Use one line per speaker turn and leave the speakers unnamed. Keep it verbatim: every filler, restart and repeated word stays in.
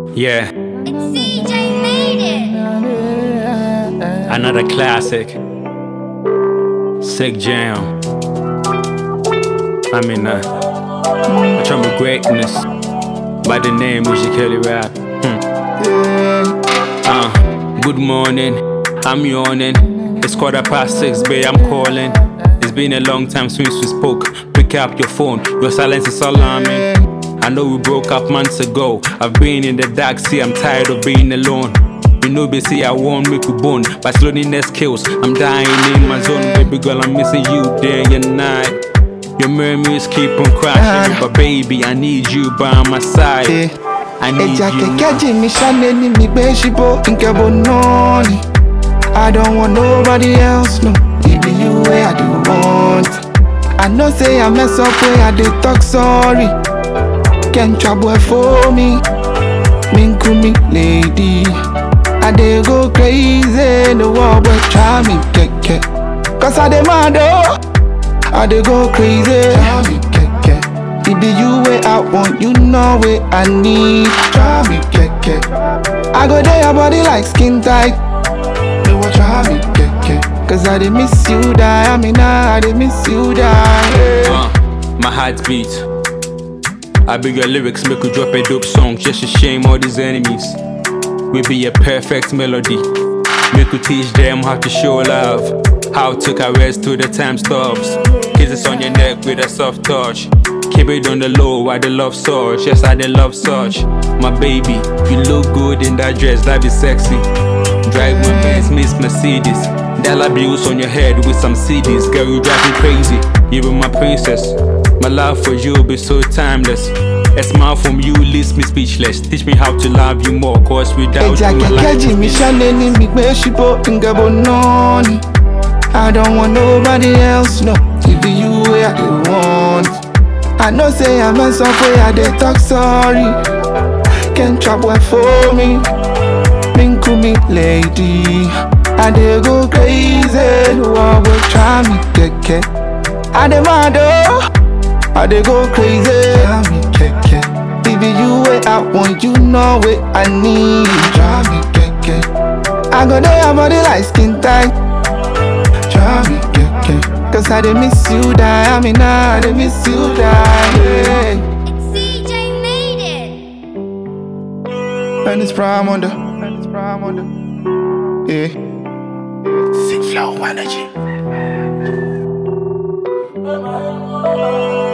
Yeah,
It's C J made it.
another classic. Sick jam. I mean, uh, I try my greatness by the name Uji Kelly Rap. Hmm. Uh, good morning, I'm yawning. It's quarter past six, babe, I'm calling. It's been a long time since we spoke. Pick up your phone, your silence is alarming. I know we broke up months ago. I've been in the dark, see, I'm tired of being alone. You know, they say I won't make you bone, but loneliness kills. I'm dying in my zone, baby girl, I'm missing you day and night. Your memories keep on crashing, uh, but baby, I need you by my side. Yeah. I need you.
I don't want nobody else, no. It be you where I do want. I know say I mess up where I did talk sorry. Can't trouble for me. Minku me lady. I dey go crazy, the world will try me keke. Cause I dey mad oh, I dey go crazy. Try me keke. It be you where I want, you know where I need. Try me keke. I go there your body like skin tight. Try me keke. Cause I dey miss you die, I mean I dey miss you die. Yeah.
Uh, my heart beat. I beg your lyrics, make you drop a dope song just to shame all these enemies. We be a perfect melody. Make you teach them how to show love, how to caress till the time stops. Kisses on your neck with a soft touch. Keep it on the low while the love surge. Yes, I the love surge. My baby, you look good in that dress, that be sexy. Drive my Benz, Miss Mercedes. Dollar bills on your head with some C Ds. Girl, you drive me crazy. You be my princess. My love for you be so timeless. A smile from you leaves me speechless. Teach me how to love you more, cause without you my life is
I don't want nobody else, no. It be you where I do want. I know say I mess up where I dey talk sorry. Can't trouble for me. Minku me lady. I dey go crazy, the world will try me keke. I dey mad oh, I dey go crazy. Try me keke. It be you where I want, you know where I need. Try me keke. I go there your body like skin tight. Try me keke. Cause I dey miss you die, I mean I dey miss you die. Yeah.
It's C J made it.
And it's prime on the, and it's prime on the, yeah. Sick flow energy.